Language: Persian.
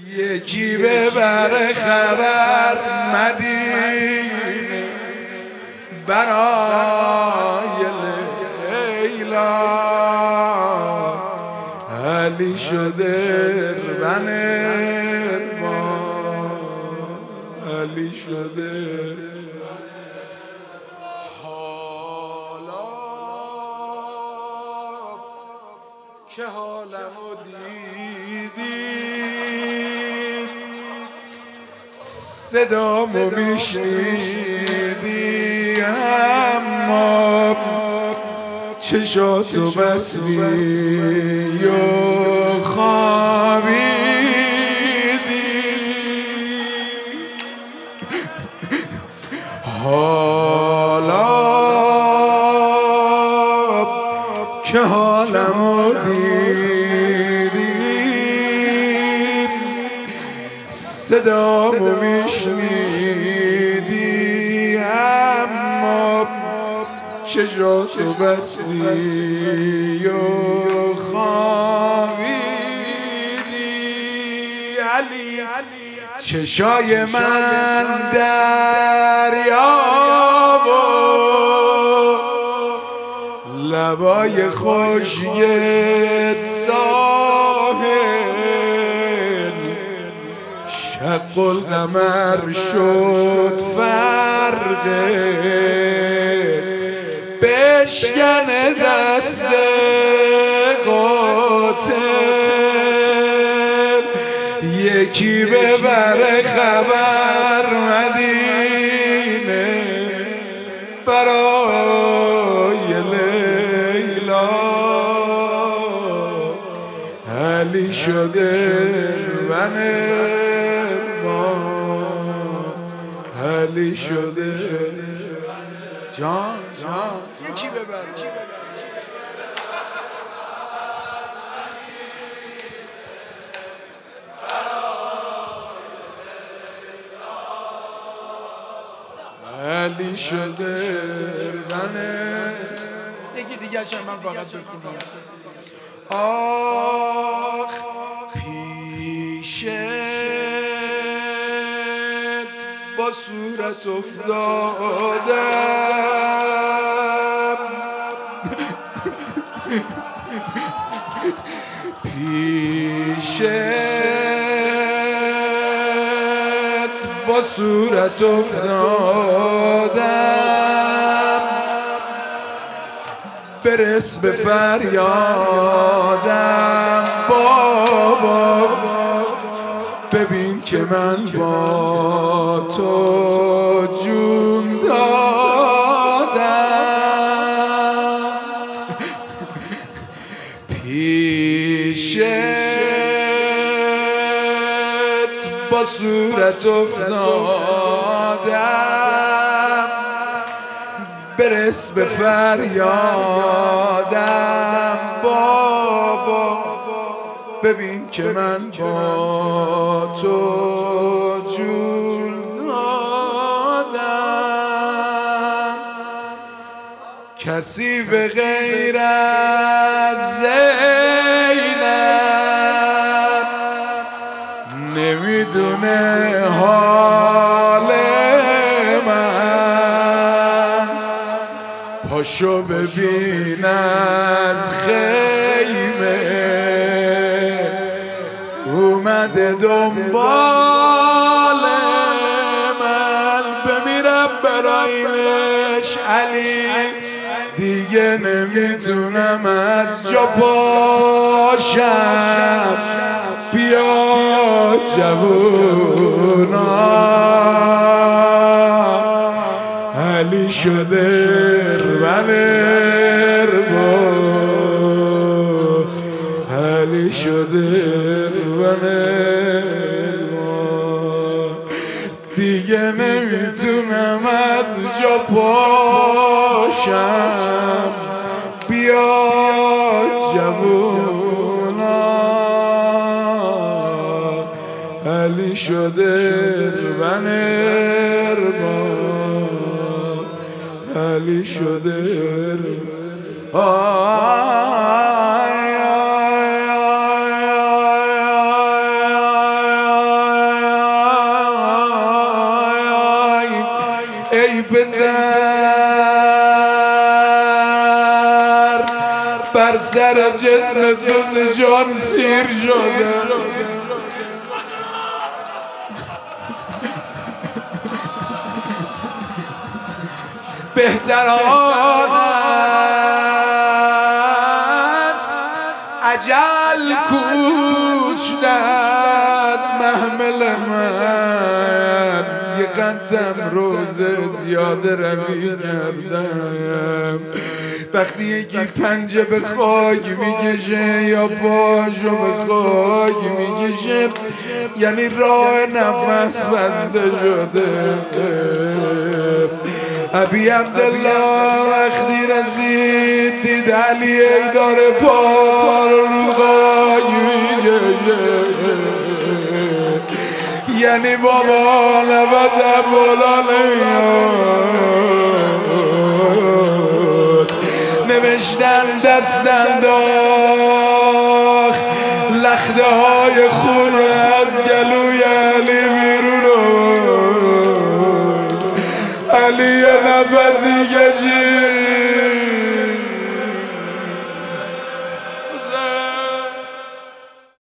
یکی ببره خبر مدینه برای لیلا، علی شده رن ما، علی شده. حالا که حالمو دیدی، صدامو میشنیدی، اما چشاتو بستی و خوابیدی. حالا که حالمو دیدی، صدامو میشنیدی، اما چشاتو بستی و خوابیدی. علی چشای من دریا و لبای خشکت ساحل، شق القمر شد فرقه، بشکنه دست قاتل، یکی ببره خبر مدینه برای لیلا، علی شده من ما، علی شده. جان یکی ببره. علی شده منه. یکی دیگه شم من فقط بخونم. آخ پیشت با صورت افتادم، پیشت با صورت افتادم، برس به فریادم بابا، ببین که من با تو جون دادم. پیشت با صورت افتادم، برس به فریادم بابا، ببین که من با تو جون دادم. کسی به غیر از زینب نمیدونه حال من، پاشو ببین از خیمه اومده دنبال من، بمیرم برایش علی، دیگه نمیتونم از جا پاشم، بیا جوونا، علی شده رنر با، علی شده رنر با، دیگه نمیتونم از جا پاشم، بیا جوونا، علی شده رنر با، علی شده. پسر بر سر جسم تو ز جان سیر شده بهتر آن است اجل کوچ داد محمل من یه قدم روزه زیاده روی کردم وقتی یکی پنجه به خاک میکشه یا پاشو به خاک میکشه یعنی راه نفس بسته شده ابی عبدالله وقتی رسید دید علی ای داره پار رو خاک میکشه یعنی بابا نفس بالا نمیاد نوشتن دست انداخت لخته های خون از گلوی علی بیرون آورد علی نفسی کشید